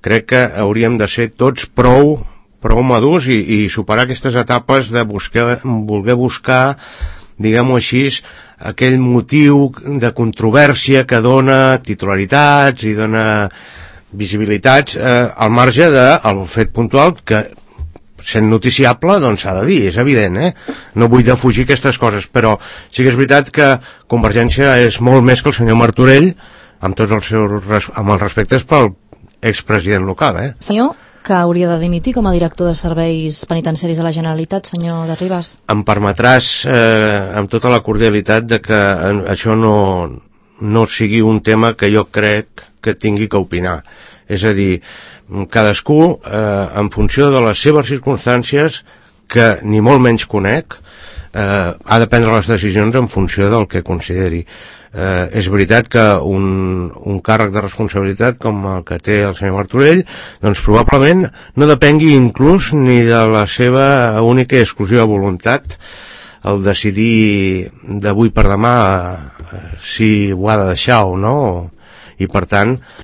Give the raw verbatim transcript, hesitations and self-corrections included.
crec que hauríem de ser tots prou prou madurs i, i superar aquestes etapes de buscar, voler buscar, diguem-ho així, aquell motiu de controvèrsia que dona titularitats i dona visibilitats eh, al marge del fet puntual que, sent noticiable, doncs s'ha de dir, és evident, eh? No vull defugir aquestes coses, però sí que és veritat que Convergència és molt més que el senyor Martorell, amb tots els seus amb els respectes pel expresident local, eh? Senyor, que hauria de dimitir com a director de serveis penitenciaris de la Generalitat, senyor de Ribas. Em permetràs, eh, amb tota la cordialitat, de que això no, no sigui un tema que jo crec que tingui que opinar. És a dir, cadascú, eh, en funció de les seves circumstàncies, que ni molt menys conec, eh, ha de prendre les decisions en funció del que consideri. Eh, és veritat que un, un càrrec de responsabilitat com el que té el senyor Martorell, doncs probablement no depengui inclús ni de la seva única i exclusiva voluntat el decidir d'avui per demà eh, si ho ha de deixar o no, i per tant